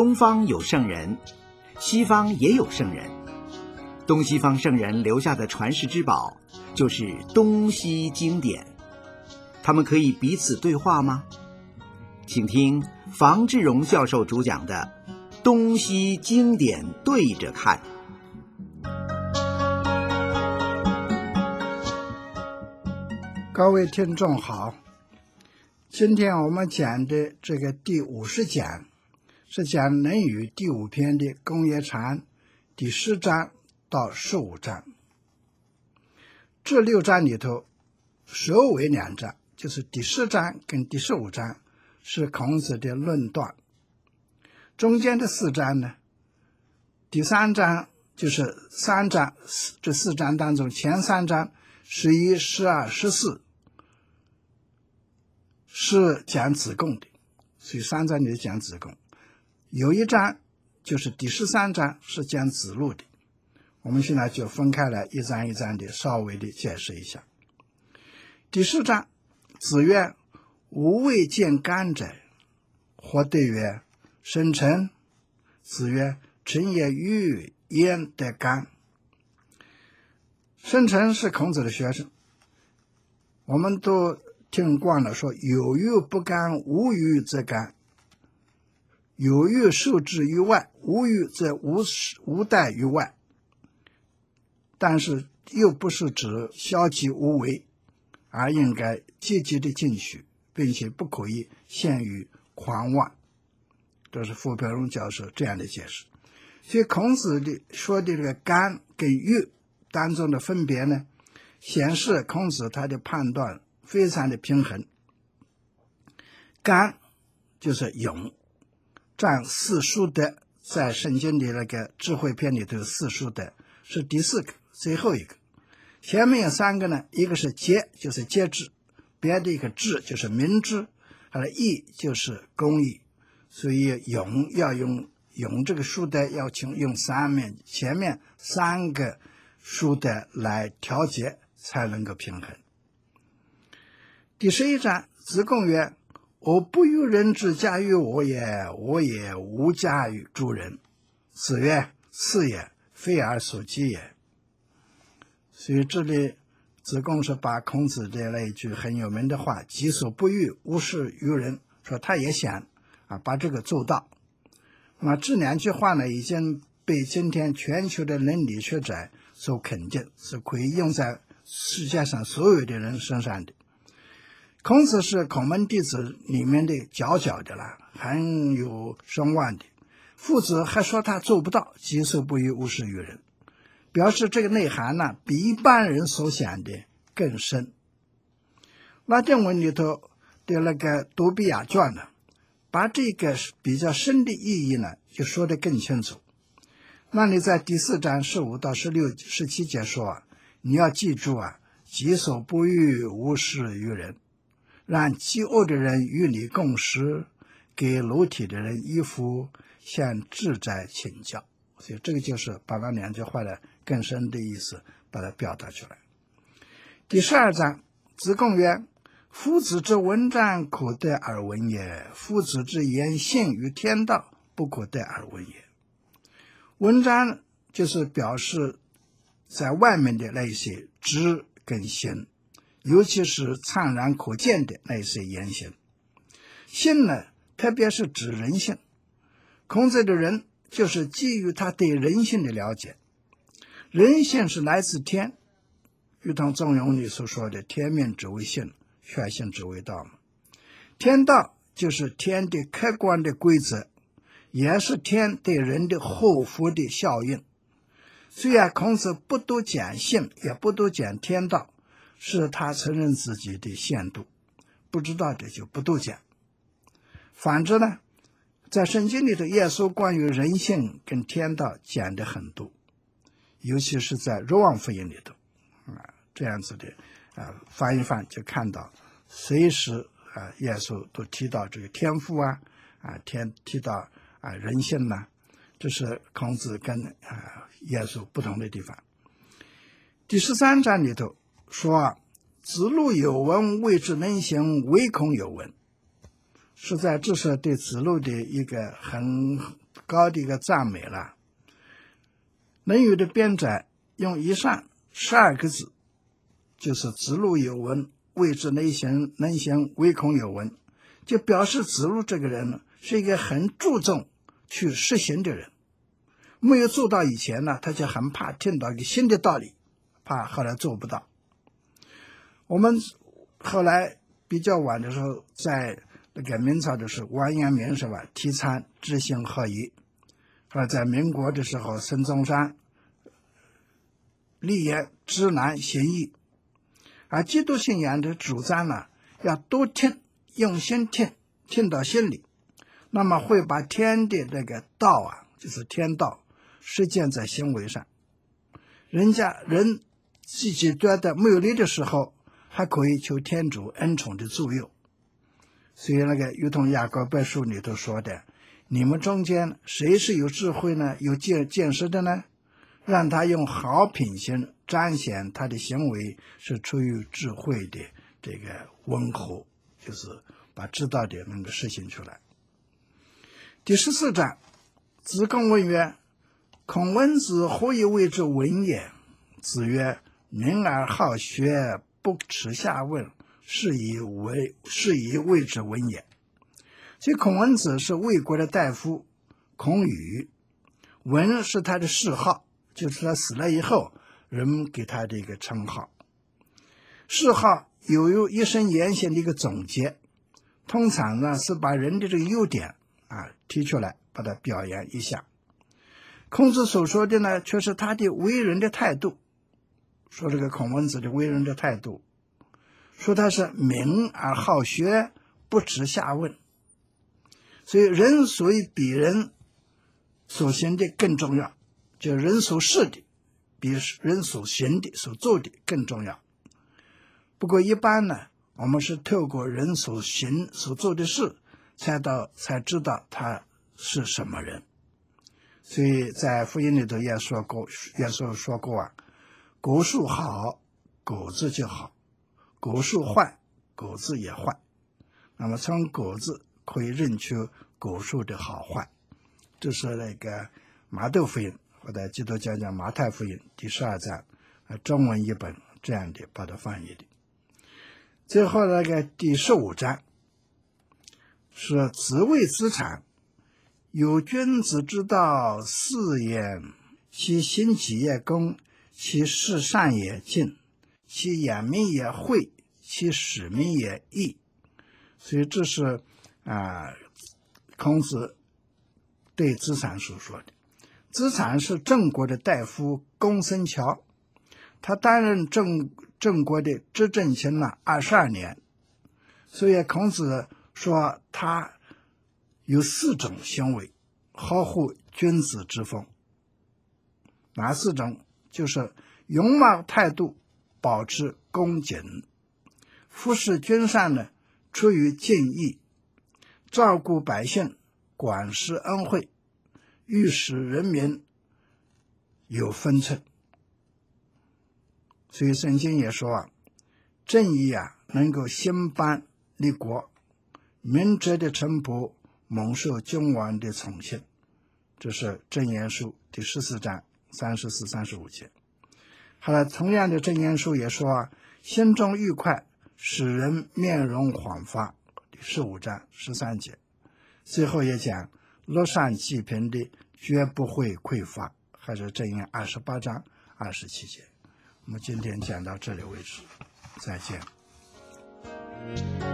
东方有圣人，西方也有圣人。东西方圣人留下的传世之宝，就是东西经典。他们可以彼此对话吗？请听房志荣教授主讲的《东西经典对着看》。 各位听众好，今天我们讲的这个第50讲是讲《论语》第5篇的公冶长第10章到15章。这6章里头，首尾2章，就是第10章跟第15章是孔子的论断，中间的4章呢，第3章就是3章，这4章当中前3章11、12、14是讲子贡的，所以3章里讲子贡。有一章就是第13章是讲子路的，我们现在就分开来一章一章的稍微的解释一下。第10章，子曰：吾未见干者，或对曰：生臣。子曰：臣也欲焉得干。生臣是孔子的学生，我们都听惯了说有欲不干，无欲则干。有欲受制于外，无欲则无待于外。但是又不是指消极无为，而应该积极的进取，并且不可以陷于狂妄。这是傅培荣教授这样的解释。所以孔子说的这个干跟欲当中的分别呢，显示孔子他的判断非常的平衡。干就是勇，占4书德，在圣经的那个智慧篇里头有4书德，是第4个，最后一个。前面有3个呢，一个是节，就是节制；别的一个智，就是明智；还有义，就是公义。所以勇要用这个书德，要用前面3个书德来调节，才能够平衡。第11章，子贡曰：我不与人之加于我也，我也无加于诸人。子曰：是也，非尔所及也。所以这里子贡是把孔子的那一句很有名的话，己所不欲，勿施于人，说他也想把这个做到。那么这2句话呢，已经被今天全球的伦理学者所肯定，是可以用在世界上所有的人身上的。孔子是孔门弟子里面的佼佼的了，很有声望的。父子还说他做不到，己所不欲，勿施于人，表示这个内涵呢，比一般人所想的更深。拉丁文里头的那个多比亚传呢，把这个比较深的意义呢，就说得更清楚。那你在第4章15到16、17节说你要记住己所不欲，勿施于人，让饥饿的人与你共食，给裸体的人衣服，向智者请教。所以这个就是把那2句话的更深的意思把它表达出来。第12章，子贡曰：夫子之文章，可得而闻也；夫子之言信于天道，不可得而闻也。文章就是表示在外面的那些知跟行，尤其是灿然可见的那些言行。信呢，特别是指人性。孔子的人就是基于他对人性的了解。人性是来自天，如同中庸里所说的天命之谓性，确性之谓道嘛。天道就是天的客观的规则，也是天对人的后福的效应。虽然孔子不多讲性，也不多讲天道，是他承认自己的限度，不知道的就不多讲。反之呢，在圣经里头，耶稣关于人性跟天道讲的很多，尤其是在若望福音里头这样子的翻一翻就看到随时耶稣都提到这个天父提到人性呢，这是孔子跟耶稣不同的地方。第13章里头说子路有闻，谓之能行，唯恐有闻。实在这是对子路的一个很高的一个赞美了。《论语》的编载用以上12个字，就是子路有闻，谓之能行，能行唯恐有闻，就表示子路这个人呢是一个很注重去实行的人。没有做到以前呢，他就很怕听到一个新的道理，怕后来做不到。我们后来比较晚的时候，在那个明朝的时候，完颜明是吧，提倡知行合一。后来在民国的时候，孙中山立言知难行易。而基督信仰的主张呢，要多听，用心听，听到心里，那么会把天的这个道啊，就是天道，实践在行为上。人自己觉得没有力的时候，还可以求天主恩宠的助佑。所以那个如同雅各伯书里头说的，你们中间谁是有智慧呢，有见识的呢？让他用好品行彰显他的行为是出于智慧的这个温和，就是把知道的能够实行出来。第14章，子贡问曰：孔文子何以谓之文也？子曰：明而好学，不耻下问，是以谓之文也。所以孔文子是魏国的大夫孔宇，文是他的谥号，就是他死了以后人们给他的一个称号。谥号有一生言行的一个总结，通常呢是把人的这个优点提出来，把它表扬一下。孔子所说的呢，却是他的为人的态度。说这个孔文子的为人的态度，说他是明而好学，不耻下问。所以人所以比人所行的更重要，就人所事的比人所行的所做的更重要。不过一般呢，我们是透过人所行所做的事才知道他是什么人。所以在福音里头也说过果树好，果子就好；果树坏，果子也坏。那么从果子可以认出果树的好坏。这是那个马窦福音或者基督教讲马太福音第12章中文译本这样的把它翻译的。最后那个第15章是子谓子产：有君子之道四焉，其行己也公，其事善也敬，其养民也惠，其使民也义。所以这是孔子对子产所说的。子产是郑国的大夫公孙乔，他担任郑国的执政卿了22年。所以孔子说他有4种行为合乎君子之风。哪4种？就是容貌态度保持恭谨，服侍君上呢出于敬意，照顾百姓，管施恩惠，欲使人民有分寸。所以圣经也说正义能够兴邦立国，明哲的臣仆蒙受君王的宠幸。这是箴言书第14章34、35节。后来同样的箴言书也说心中愉快，使人面容焕发，第15章13节。最后也讲乐善济贫的绝不会匮乏，还是箴言28章27节。我们今天讲到这里为止，再见。